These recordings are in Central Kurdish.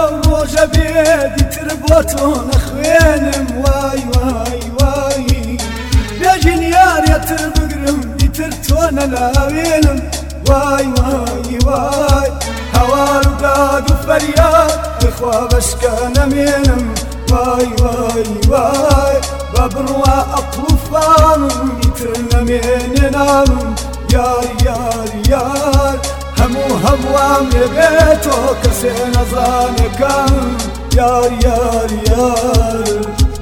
ڕۆژە بێدی تر بۆ تۆ نەخوێنم وای وای وای بێژین یاریەتر بگرم دیتر تۆ نەلاوێنم وای وای وای هەوار و داد و فەریاد بخوا بەشکە نەمێنم وای وای وای بە بڕوا ئەقڵ و فامم دیتر نەمێنێ ناوم یار یار یار هەمووام لێبێتۆ کەسێ نەزانەکەم یار یار یار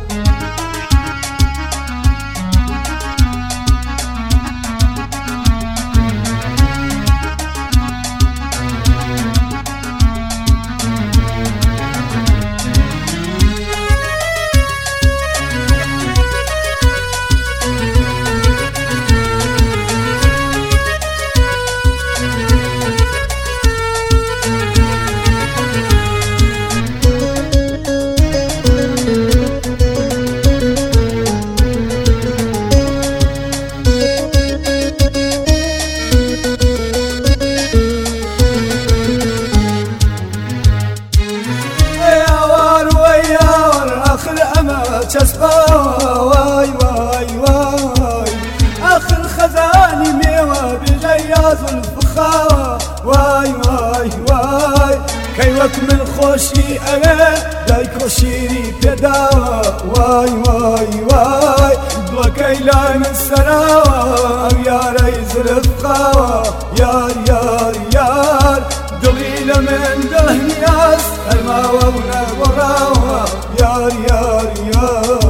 واي واي واي آخر خزاني ميوة بغياظ الفخاوة واي واي واي كيوك من خوشي أنا دايكو شيري بيداوة واي واي واي وكيلا من سراوة يا ريز الفخاوة يار يار يار دليل من دهنياس الماوة ونبراوة يار يار يار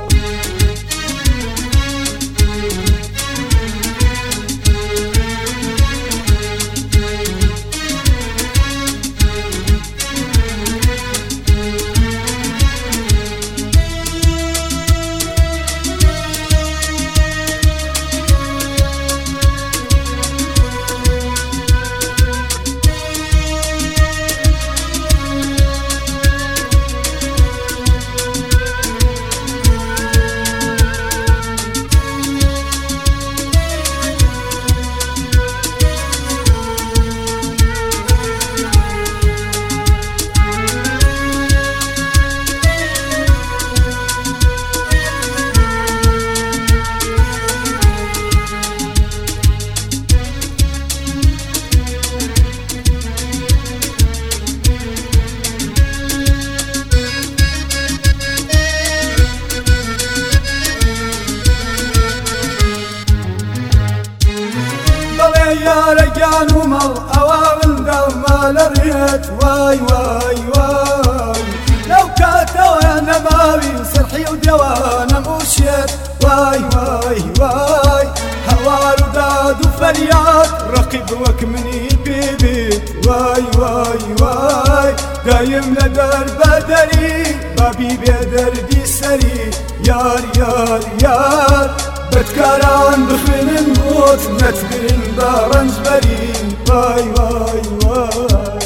يارجان ومال أوامن دوما لريت واي واي واي لو كاتوانا ماوي صرحي ودوانا موشيت واي واي واي هوار وداد وفريات رقب وكمني بيبيت واي واي واي دايم لدار بدري بابي بدردي سري يار يار يار بتكاران بخين الموت نتبين بارنج برين واي واي واي